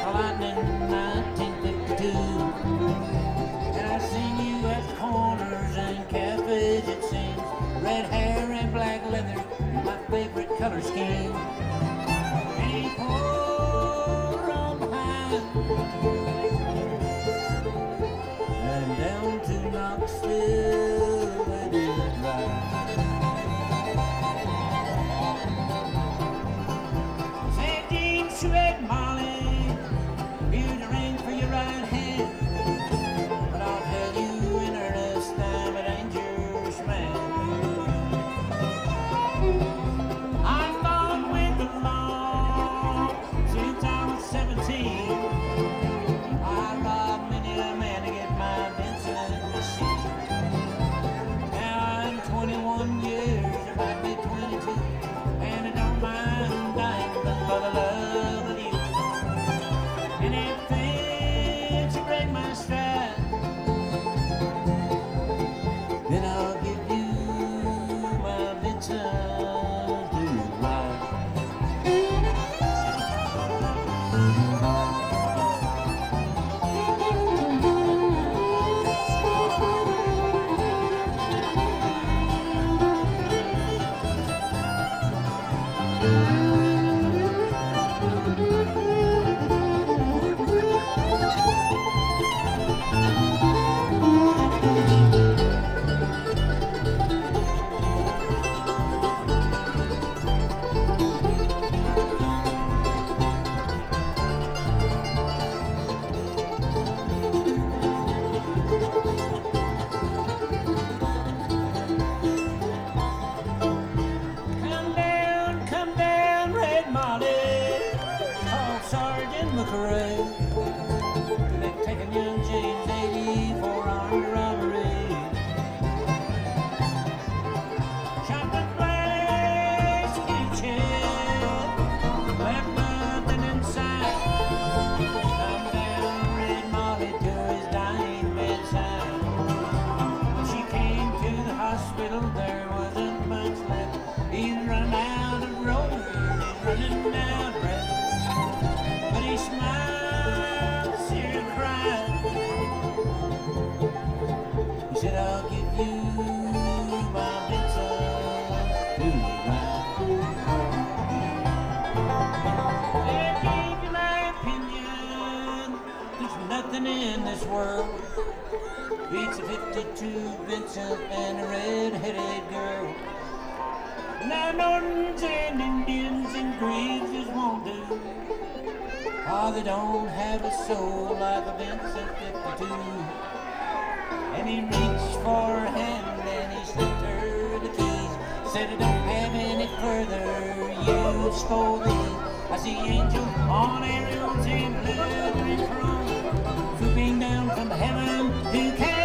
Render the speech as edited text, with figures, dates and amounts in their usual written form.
lightning 1952. And I seen you at corners and cafes, it seems. Red hair and black leather, my favorite color scheme. And he poured from high and down to Knoxville let it ride. St. James, Red Molly, here's a ring for your right hand. But I'll tell you in earnest, I'm a dangerous man. I fought with the law since I was 17. I robbed many a man to get my Vincent machine. Now I'm 21 years, I might be 22, and I don't mind dying for the love of you. And if things break my stride, then I'll give you my Vincent to ride. Come down, Red Molly, call Sergeant McRae. They've taken young James 80 for armed robbery. Shot the place in his chest, left nothing inside. Come down, Red Molly, to his dying bedside. When she came to the hospital, there wasn't much left. He's run out of road, he's running out of breath. But he smiled, Sarah cried. He said, I'll give you my Vincent to ride. I gave you my opinion. There's nothing in this world beats a 52 Vincent and a red-headed girl. Now Nortons and Indians and Greaves just won't do. Oh, they don't have a soul like a Vincent 52. And he reached for her hand and he slipped her the keys. Said, I don't have any further use for these. I see angels on Ariel's and leathery throne, swooping down from heaven to catch